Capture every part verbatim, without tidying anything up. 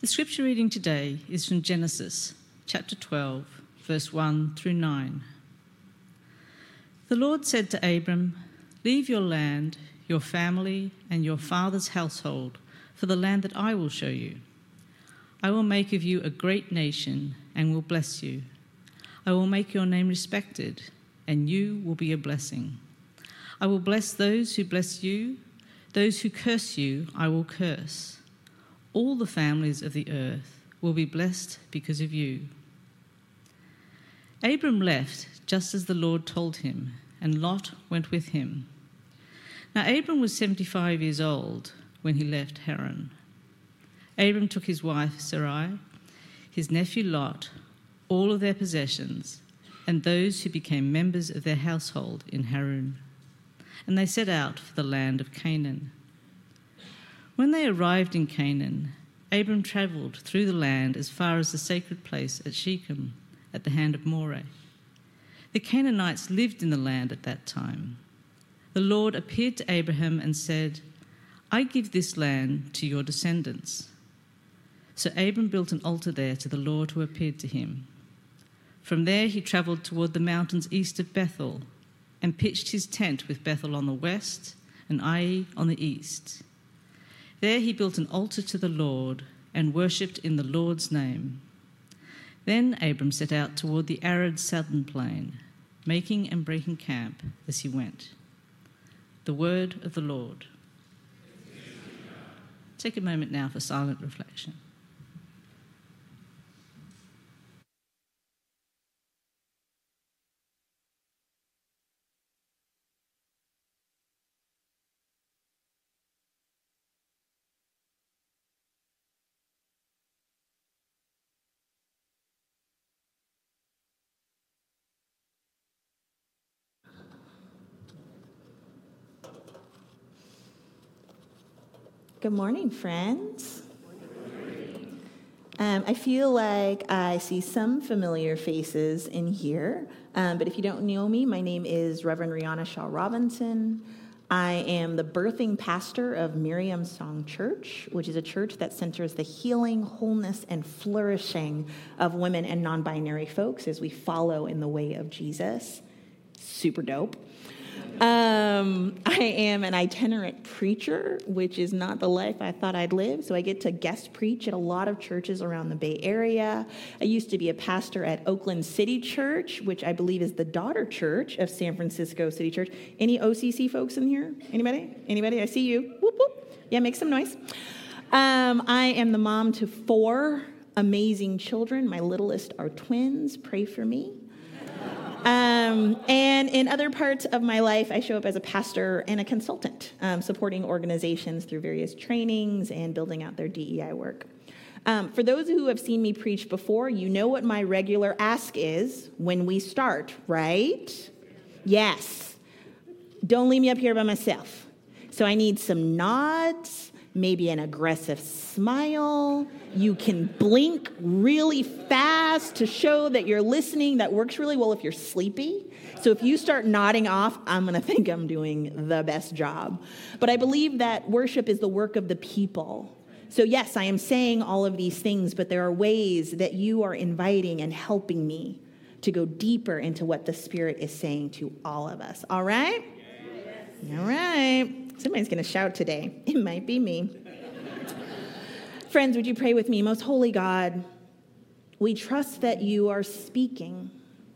The scripture reading today is from Genesis chapter twelve, verse one through nine. The Lord said to Abram, "Leave your land, your family, and your father's household for the land that I will show you. I will make of you a great nation and will bless you. I will make your name respected, and you will be a blessing. I will bless those who bless you. Those who curse you, I will curse. All the families of the earth will be blessed because of you." Abram left just as the Lord told him, and Lot went with him. Now Abram was seventy-five years old when he left Haran. Abram took his wife Sarai, his nephew Lot, all of their possessions, and those who became members of their household in Haran, and they set out for the land of Canaan. When they arrived in Canaan, Abram travelled through the land as far as the sacred place at Shechem, at the hand of Moreh. The Canaanites lived in the land at that time. The Lord appeared to Abraham and said, "I give this land to your descendants." So Abram built an altar there to the Lord who appeared to him. From there he travelled toward the mountains east of Bethel and pitched his tent with Bethel on the west and Ai on the east. There he built an altar to the Lord and worshipped in the Lord's name. Then Abram set out toward the arid southern plain, making and breaking camp as he went. The word of the Lord. Take a moment now for silent reflection. Good morning, friends. Um, I feel like I see some familiar faces in here, um, but if you don't know me, my name is Reverend Rihanna Shaw Robinson. I am the birthing pastor of Miriam Song Church, which is a church that centers the healing, wholeness, and flourishing of women and non-binary folks as we follow in the way of Jesus. Super dope. Um, I am an itinerant preacher, which is not the life I thought I'd live. So I get to guest preach at a lot of churches around the Bay Area. I used to be a pastor at Oakland City Church, which I believe is the daughter church of San Francisco City Church. Any O C C folks in here? Anybody? Anybody? I see you. Whoop, whoop. Yeah, make some noise. Um, I am the mom to four amazing children. My littlest are twins. Pray for me. Um, and in other parts of my life, I show up as a pastor and a consultant, um, supporting organizations through various trainings and building out their D E I work. Um, for those who have seen me preach before, you know what my regular ask is when we start, right? Yes. Don't leave me up here by myself. So I need some nods, maybe an aggressive smile. You can blink really fast to show that you're listening. That works really well if you're sleepy. So if you start nodding off, I'm going to think I'm doing the best job. But I believe that worship is the work of the people. So yes, I am saying all of these things, but there are ways that you are inviting and helping me to go deeper into what the Spirit is saying to all of us. All right? Yes. All right. Somebody's going to shout today. It might be me. Friends, would you pray with me? Most holy God, we trust that you are speaking.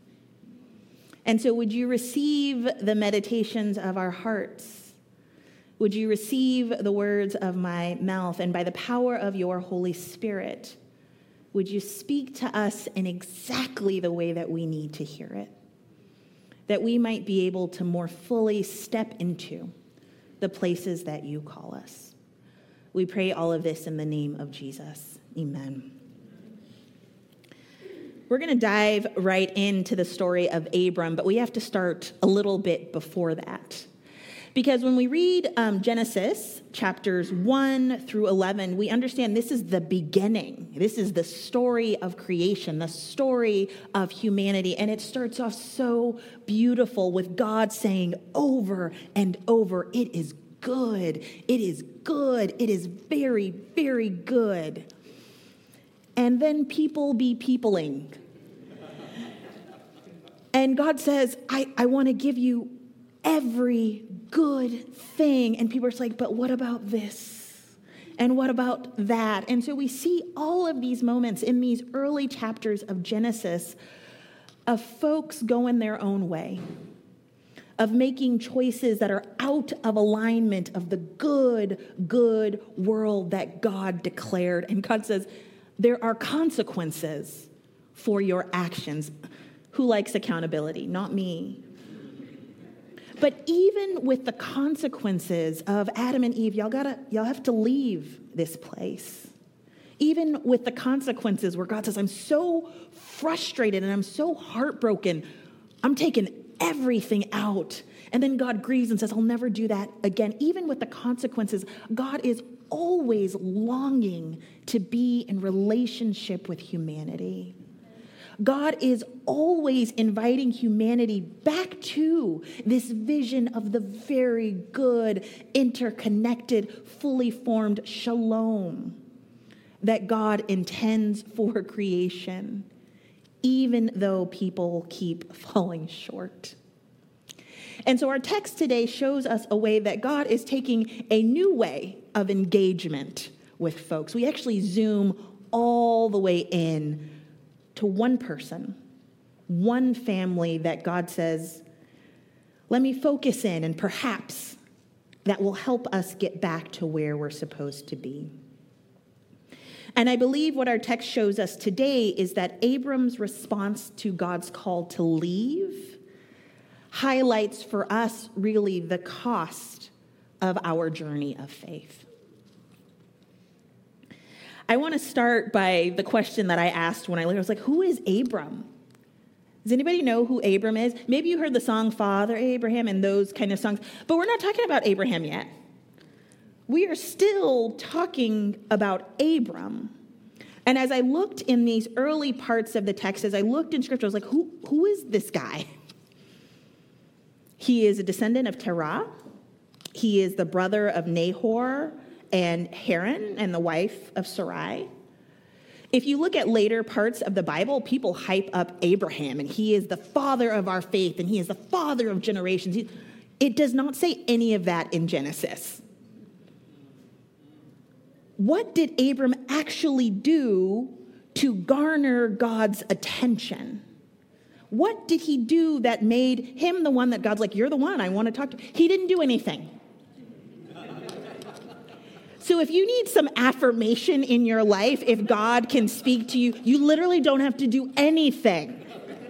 And so would you receive the meditations of our hearts? Would you receive the words of my mouth? And by the power of your Holy Spirit, would you speak to us in exactly the way that we need to hear it? That we might be able to more fully step into the places that you call us. We pray all of this in the name of Jesus. Amen. We're going to dive right into the story of Abram, but we have to start a little bit before that. Because when we read um, Genesis chapters one through eleven, we understand this is the beginning. This is the story of creation, the story of humanity. And it starts off so beautiful with God saying over and over, it is good, it is good, it is very, very good. and then people be peopling. And God says, I, I want to give you every good thing. And people are just like, but what about this? And what about that? And so we see all of these moments in these early chapters of Genesis of folks going their own way, of making choices that are out of alignment of the good, good world that God declared. And God says, there are consequences for your actions. Who likes accountability? Not me. But even with the consequences of Adam and Eve, y'all gotta, y'all have to leave this place. Even with the consequences where God says, I'm so frustrated and I'm so heartbroken, I'm taking everything out. And then God grieves and says, I'll never do that again. Even with the consequences, God is always longing to be in relationship with humanity. God is always inviting humanity back to this vision of the very good, interconnected, fully formed shalom that God intends for creation, even though people keep falling short. And so our text today shows us a way that God is taking a new way of engagement with folks. We actually zoom all the way in to one person, one family that God says, let me focus in, and perhaps that will help us get back to where we're supposed to be. And I believe what our text shows us today is that Abram's response to God's call to leave highlights for us really the cost of our journey of faith. I want to start by the question that I asked when I was like, who is Abram? Does anybody know who Abram is? Maybe you heard the song Father Abraham and those kind of songs, but we're not talking about Abraham yet. We are still talking about Abram. And as I looked in these early parts of the text, as I looked in scripture, I was like, who, who is this guy? He is a descendant of Terah. He is the brother of Nahor and Haran and the wife of Sarai. If you look at later parts of the Bible, people hype up Abraham, and he is the father of our faith, and he is the father of generations. It does not say any of that in Genesis. What did Abram actually do to garner God's attention? What did he do that made him the one that God's like, you're the one I want to talk to? He didn't do anything. So if you need some affirmation in your life, if God can speak to you, you literally don't have to do anything.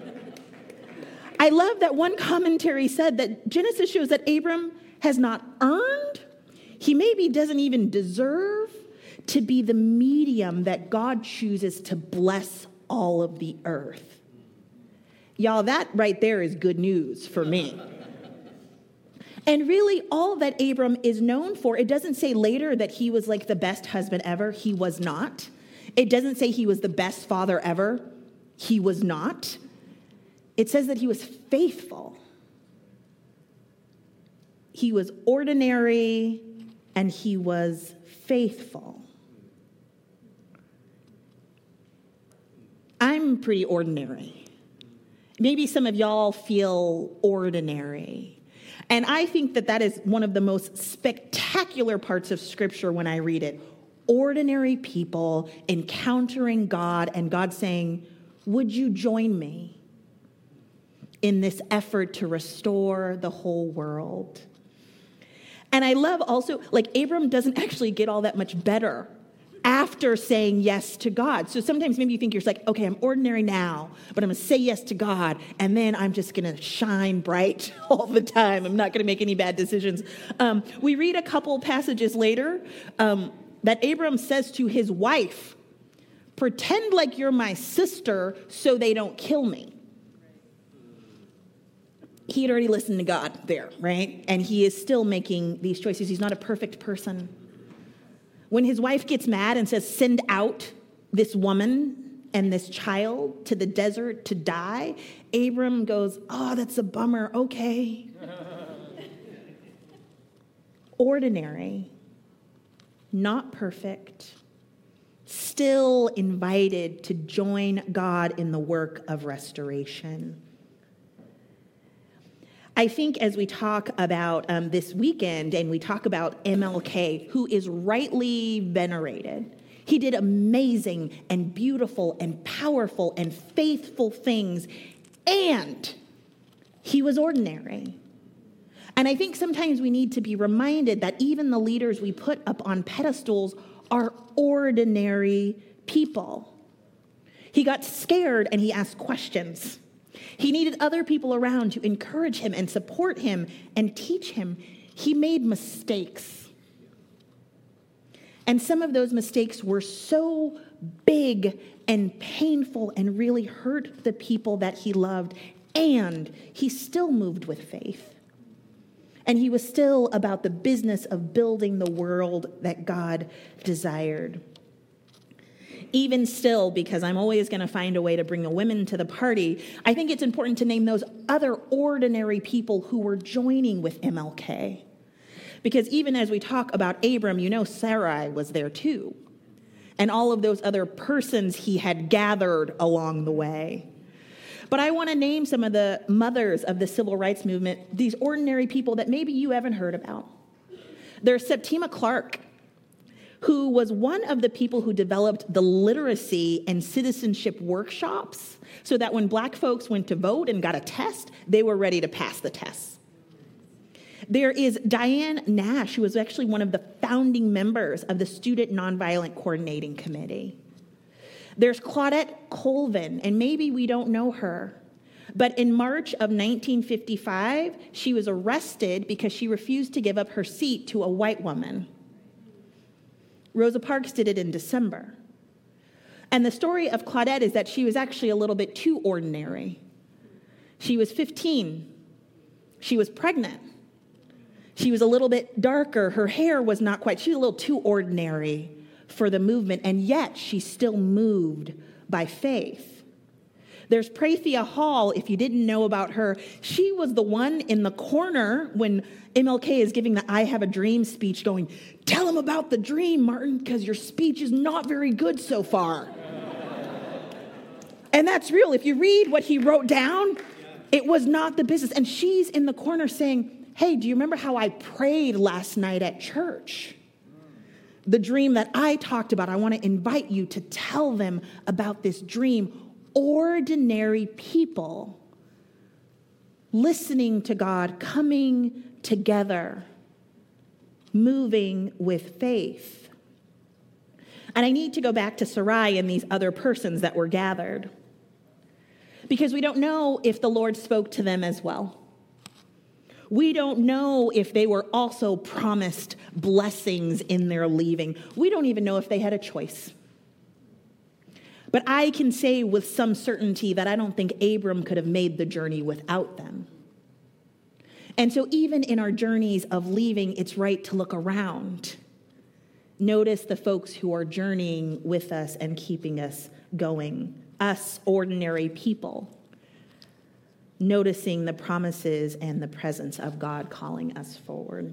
I love that one commentary said that Genesis shows that Abram has not earned, he maybe doesn't even deserve to be the medium that God chooses to bless all of the earth. Y'all, that right there is good news for me. And really, all that Abram is known for, it doesn't say later that he was like the best husband ever. He was not. It doesn't say he was the best father ever. He was not. It says that he was faithful. He was ordinary, and he was faithful. I'm pretty ordinary. Maybe some of y'all feel ordinary. And I think that that is one of the most spectacular parts of Scripture when I read it. Ordinary people encountering God and God saying, would you join me in this effort to restore the whole world? And I love also, like, Abram doesn't actually get all that much better after saying yes to God. So sometimes maybe you think you're like, okay, I'm ordinary now, but I'm going to say yes to God, and then I'm just going to shine bright all the time. I'm not going to make any bad decisions. Um, we read a couple passages later um, that Abram says to his wife, pretend like you're my sister so they don't kill me. He had already listened to God there, right? And he is still making these choices. He's not a perfect person. When his wife gets mad and says, send out this woman and this child to the desert to die, Abram goes, oh, that's a bummer. Okay. Ordinary, not perfect, still invited to join God in the work of restoration. I think as we talk about um, this weekend and we talk about M L K, who is rightly venerated, he did amazing and beautiful and powerful and faithful things, and he was ordinary. And I think sometimes we need to be reminded that even the leaders we put up on pedestals are ordinary people. He got scared and he asked questions. He needed other people around to encourage him and support him and teach him. He made mistakes. And some of those mistakes were so big and painful and really hurt the people that he loved. And he still moved with faith. And he was still about the business of building the world that God desired. Even still, because I'm always going to find a way to bring the women to the party, I think it's important to name those other ordinary people who were joining with M L K. Because even as we talk about Abram, you know Sarai was there too. And all of those other persons he had gathered along the way. But I want to name some of the mothers of the civil rights movement, these ordinary people that maybe you haven't heard about. There's Septima Clark, who was one of the people who developed the literacy and citizenship workshops so that when black folks went to vote and got a test, they were ready to pass the test. There is Diane Nash, who was actually one of the founding members of the Student Nonviolent Coordinating Committee. There's Claudette Colvin, and maybe we don't know her, but in March of nineteen fifty-five, she was arrested because she refused to give up her seat to a white woman. Rosa Parks did it in December. And the story of Claudette is that she was actually a little bit too ordinary. She was fifteen. She was pregnant. She was a little bit darker. Her hair was not quite, she was a little too ordinary for the movement, and yet she still moved by faith. There's Prathia Hall, if you didn't know about her. She was the one in the corner when M L K is giving the I Have a Dream speech going, tell him about the dream, Martin, because your speech is not very good so far. And that's real. If you read what he wrote down, it was not the business. And she's in the corner saying, hey, do you remember how I prayed last night at church? The dream that I talked about, I want to invite you to tell them about this dream. Ordinary people listening to God, coming together, moving with faith. And I need to go back to Sarai and these other persons that were gathered, because we don't know if the Lord spoke to them as well. We don't know if they were also promised blessings in their leaving. We don't even know if they had a choice. But I can say with some certainty that I don't think Abram could have made the journey without them. And so even in our journeys of leaving, it's right to look around. Notice the folks who are journeying with us and keeping us going, us ordinary people. Noticing the promises and the presence of God calling us forward.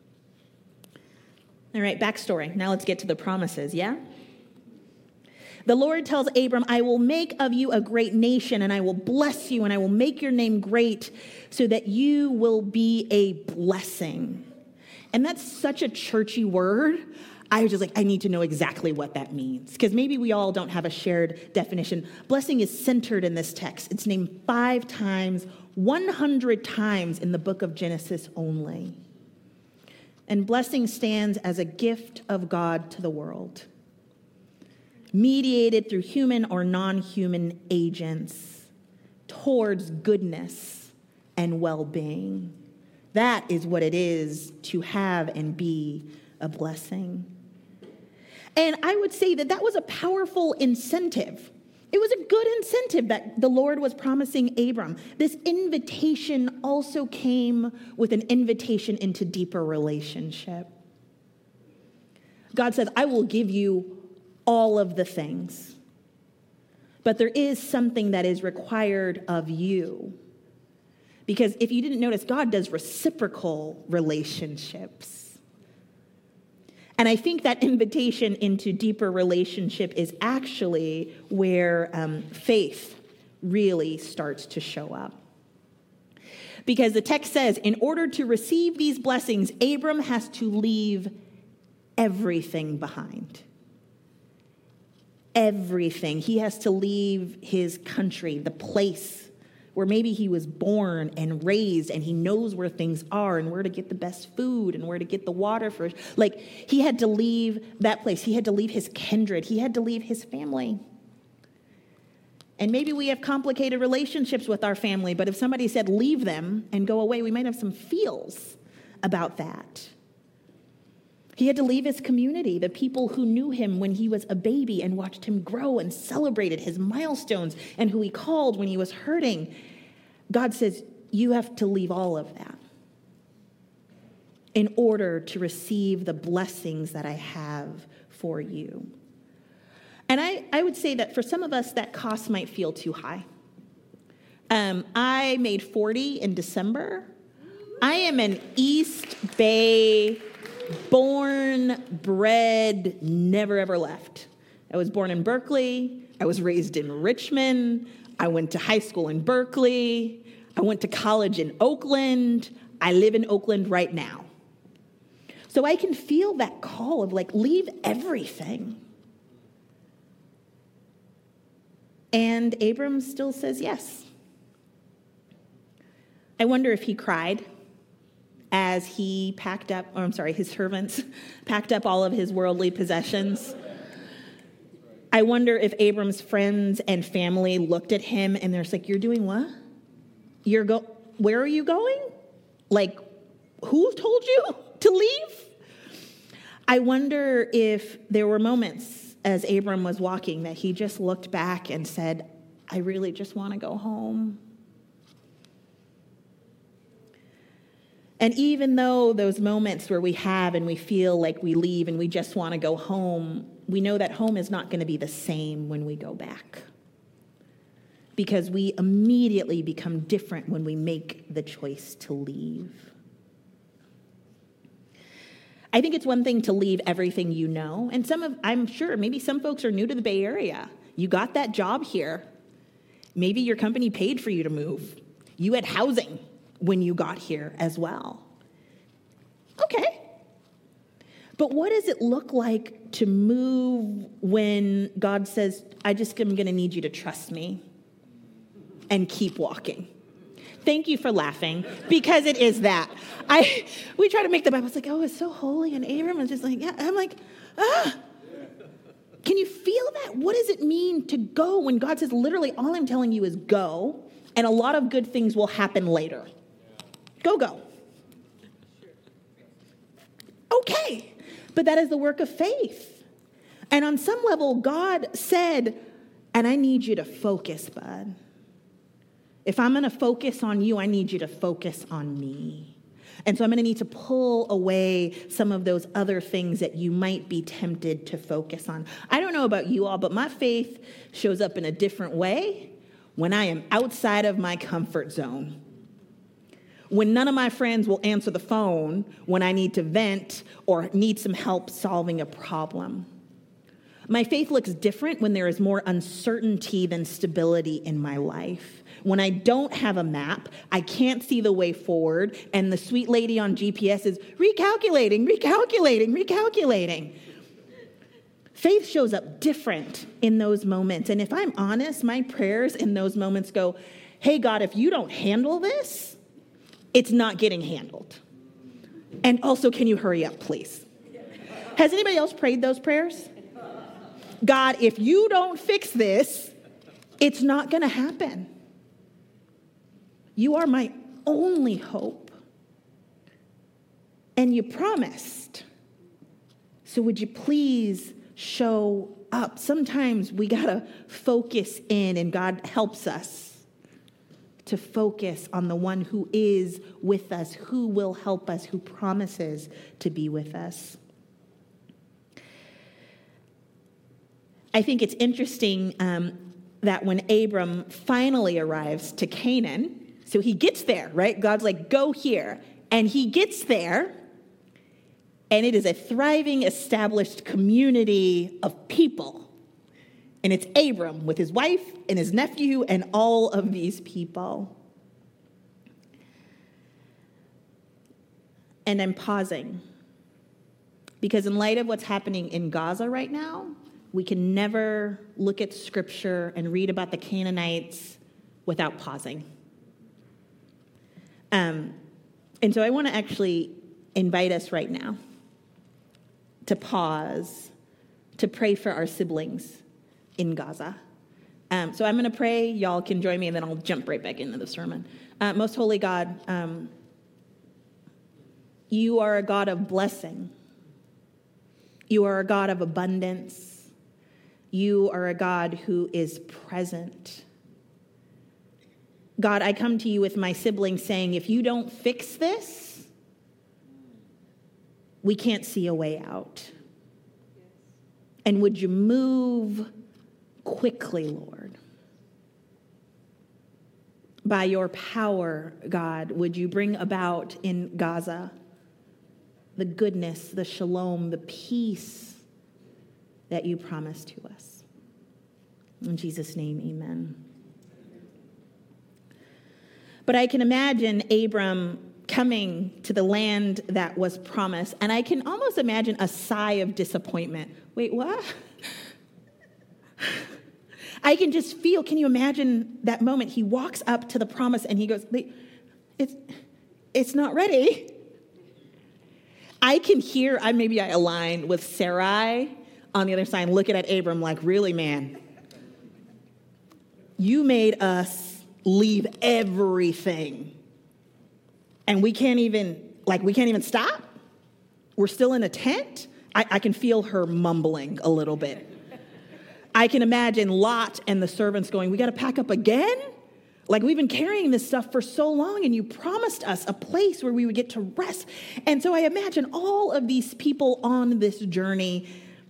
All right, backstory. Now let's get to the promises, yeah? The Lord tells Abram, I will make of you a great nation, and I will bless you, and I will make your name great so that you will be a blessing. And that's such a churchy word. I was just like, I need to know exactly what that means, because maybe we all don't have a shared definition. Blessing is centered in this text. It's named five times, one hundred times in the book of Genesis only. And blessing stands as a gift of God to the world, mediated through human or non-human agents towards goodness and well-being. That is what it is to have and be a blessing. And I would say that that was a powerful incentive. It was a good incentive that the Lord was promising Abram. This invitation also came with an invitation into deeper relationship. God says, I will give you all of the things, but there is something that is required of you. Because if you didn't notice, God does reciprocal relationships. And I think that invitation into deeper relationship is actually where um, faith really starts to show up. Because the text says, in order to receive these blessings, Abram has to leave everything behind. Everything. He has to leave his country, the place where maybe he was born and raised, and he knows where things are and where to get the best food and where to get the water for. Like, he had to leave that place. He had to leave his kindred. He had to leave his family. And maybe we have complicated relationships with our family, but if somebody said leave them and go away, we might have some feels about that. He had to leave his community, the people who knew him when he was a baby and watched him grow and celebrated his milestones and who he called when he was hurting. God says, you have to leave all of that in order to receive the blessings that I have for you. And I, I would say that for some of us, that cost might feel too high. Um, I made forty in December. I am an East Bay born, bred, never ever left. I was born in Berkeley. I was raised in Richmond. I went to high school in Berkeley. I went to college in Oakland. I live in Oakland right now. So I can feel that call of like, leave everything. And Abram still says yes. I wonder if he cried as he packed up, or I'm sorry, his servants packed up all of his worldly possessions. I wonder if Abram's friends and family looked at him and they're like, you're doing what? You're go, where are you going? Like, who told you to leave? I wonder if there were moments as Abram was walking that he just looked back and said, I really just want to go home. And even though those moments where we have and we feel like we leave and we just want to go home, we know that home is not going to be the same when we go back. Because we immediately become different when we make the choice to leave. I think it's one thing to leave everything you know. And some of, I'm sure, maybe some folks are new to the Bay Area. You got that job here. Maybe your company paid for you to move. You had housing when you got here as well. Okay. But what does it look like to move when God says, I just am going to need you to trust me and keep walking? Thank you for laughing, because it is that. I we try to make the Bible, it's like, oh, it's so holy, and Abram was just like, yeah. I'm like, ah. Can you feel that? What does it mean to go when God says, literally, all I'm telling you is go, and a lot of good things will happen later. Go, go. Okay. But that is the work of faith. And on some level, God said, and I need you to focus, bud. If I'm going to focus on you, I need you to focus on me. And so I'm going to need to pull away some of those other things that you might be tempted to focus on. I don't know about you all, but my faith shows up in a different way when I am outside of my comfort zone. When none of my friends will answer the phone when I need to vent or need some help solving a problem. My faith looks different when there is more uncertainty than stability in my life. When I don't have a map, I can't see the way forward, and the sweet lady on G P S is recalculating, recalculating, recalculating. Faith shows up different in those moments. And if I'm honest, my prayers in those moments go, hey, God, if you don't handle this, it's not getting handled. And also, can you hurry up, please? Has anybody else prayed those prayers? God, if you don't fix this, it's not going to happen. You are my only hope. And you promised. So would you please show up? Sometimes we got to focus in, and God helps us to focus on the one who is with us, who will help us, who promises to be with us. I think it's interesting um, that when Abram finally arrives to Canaan, so he gets there, right? God's like, go here. And he gets there, And it is a thriving, established community of people. And it's Abram with his wife and his nephew and all of these people. And I'm pausing because in light of what's happening in Gaza right now, we can never look at scripture and read about the Canaanites without pausing. Um, and so I want to actually invite us right now to pause, to pray for our siblings in Gaza. Um, so I'm going to pray. Y'all can join me, and then I'll jump right back into the sermon. Uh, Most Holy God, um, you are a God of blessing. You are a God of abundance. You are a God who is present. God, I come to you with my siblings saying, if you don't fix this, we can't see a way out. And would you move quickly, Lord? By your power, God, would you bring about in Gaza the goodness, the shalom, the peace that you promised to us. In Jesus' name, amen. But I can imagine Abram coming to the land that was promised, and I can almost imagine a sigh of disappointment. Wait, what? I can just feel, can you imagine that moment? He walks up to the promise and he goes, it's, it's not ready. I can hear, I maybe I align with Sarai on the other side, looking at Abram like, really, man? You made us leave everything. And we can't even, like, we can't even stop? We're still in a tent? I, I can feel her mumbling a little bit. I can imagine Lot and the servants going, we got to pack up again? Like, we've been carrying this stuff for so long, and you promised us a place where we would get to rest. And so I imagine all of these people on this journey,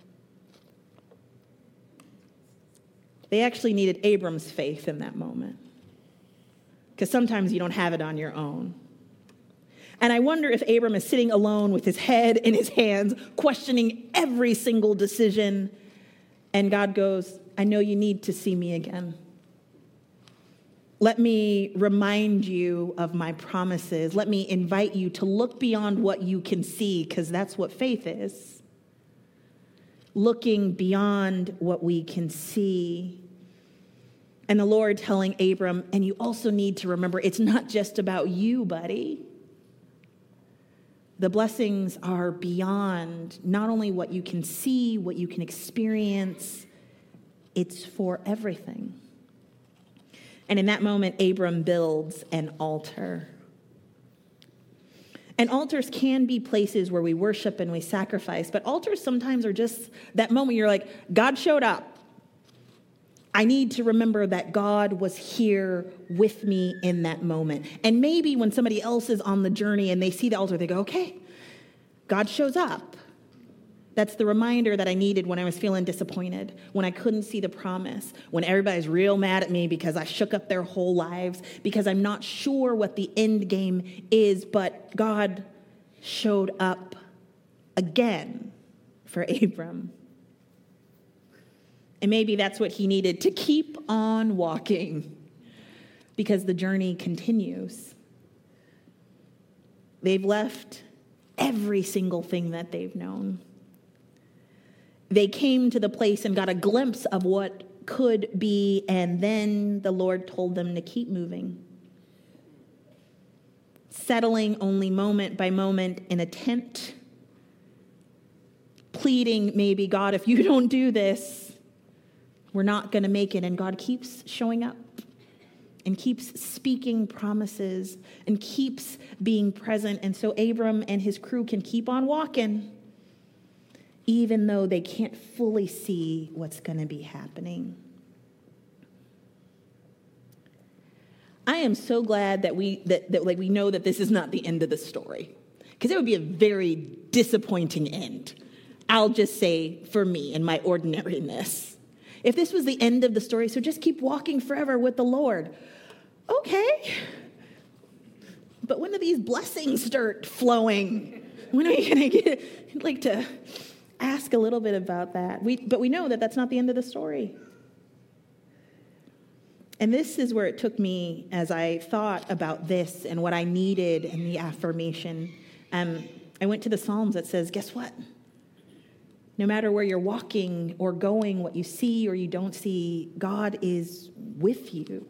they actually needed Abram's faith in that moment. Because sometimes you don't have it on your own. And I wonder if Abram is sitting alone with his head in his hands, questioning every single decision. And God goes, I know you need to see me again. Let me remind you of my promises. Let me invite you to look beyond what you can see, because that's what faith is. Looking beyond what we can see. And the Lord telling Abram, and you also need to remember, it's not just about you, buddy. The blessings are beyond not only what you can see, what you can experience, it's for everything. And in that moment, Abram builds an altar. And altars can be places where we worship and we sacrifice, but altars sometimes are just that moment you're like, God showed up. I need to remember that God was here with me in that moment. And maybe when somebody else is on the journey and they see the altar, they go, okay, God shows up. That's the reminder that I needed when I was feeling disappointed, when I couldn't see the promise, when everybody's real mad at me because I shook up their whole lives, because I'm not sure what the end game is, but God showed up again for Abram. And maybe that's what he needed to keep on walking, because the journey continues. They've left every single thing that they've known. They came to the place and got a glimpse of what could be, and then the Lord told them to keep moving. Settling only moment by moment in a tent, pleading maybe, God, if you don't do this, we're not going to make it. And God keeps showing up and keeps speaking promises and keeps being present. And so Abram and his crew can keep on walking, even though they can't fully see what's going to be happening. I am so glad that we that, that like we know that this is not the end of the story, because it would be a very disappointing end. I'll just say, for me and my ordinariness, if this was the end of the story, so just keep walking forever with the Lord. Okay, but when do these blessings start flowing? When are you going to get, I'd like to ask a little bit about that. We, but we know that that's not the end of the story. And this is where it took me as I thought about this and what I needed and the affirmation. Um, I went to the Psalms that says, guess what? No matter where you're walking or going, what you see or you don't see, God is with you.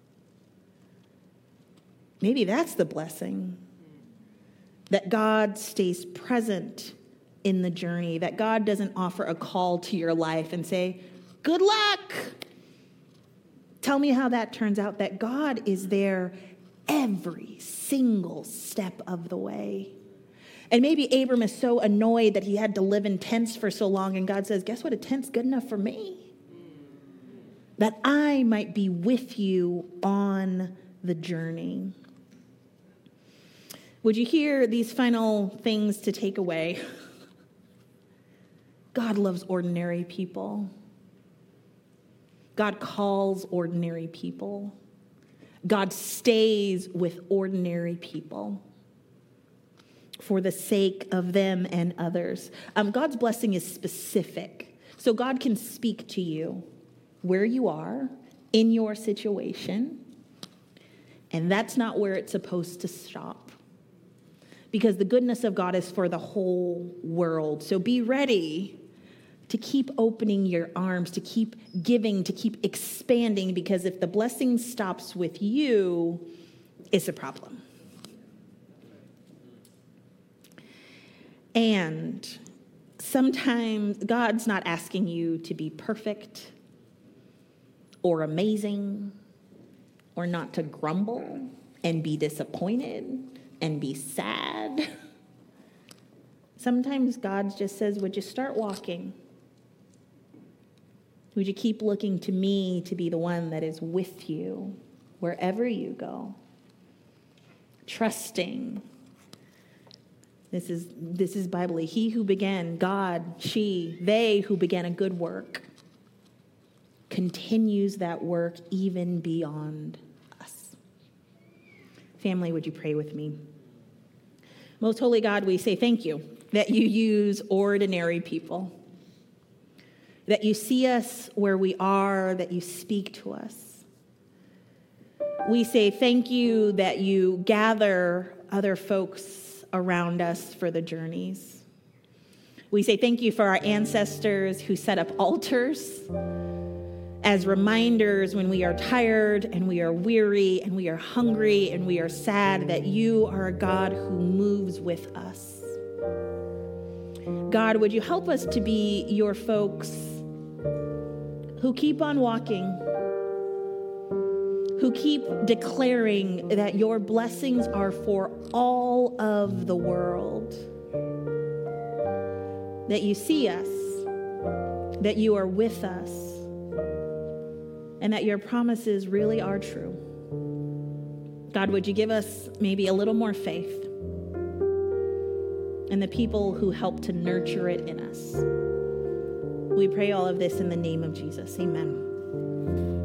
Maybe that's the blessing. That God stays present in the journey. That God doesn't offer a call to your life and say, good luck. Tell me how that turns out. That God is there every single step of the way. And maybe Abram is so annoyed that he had to live in tents for so long. And God says, guess what? A tent's good enough for me. That I might be with you on the journey. Would you hear these final things to take away? God loves ordinary people. God calls ordinary people. God stays with ordinary people for the sake of them and others. Um, God's blessing is specific. So God can speak to you where you are in your situation. And that's not where it's supposed to stop. Because the goodness of God is for the whole world. So be ready to keep opening your arms, to keep giving, to keep expanding. Because if the blessing stops with you, it's a problem. And sometimes God's not asking you to be perfect or amazing or not to grumble and be disappointed and be sad. Sometimes God just says, would you start walking? Would you keep looking to me to be the one that is with you wherever you go? Trusting. This is this is Bible. He who began, God, she, they who began a good work continues that work even beyond us. Family, would you pray with me? Most holy God, we say thank you that you use ordinary people, that you see us where we are, that you speak to us. We say thank you that you gather other folks around us for the journeys. We say thank you for our ancestors who set up altars as reminders when we are tired and we are weary and we are hungry and we are sad that you are a God who moves with us. God, would you help us to be your folks who keep on walking, who keep declaring that your blessings are for all of the world, that you see us, that you are with us, and that your promises really are true. God, would you give us maybe a little more faith in the people who help to nurture it in us? We pray all of this in the name of Jesus. Amen.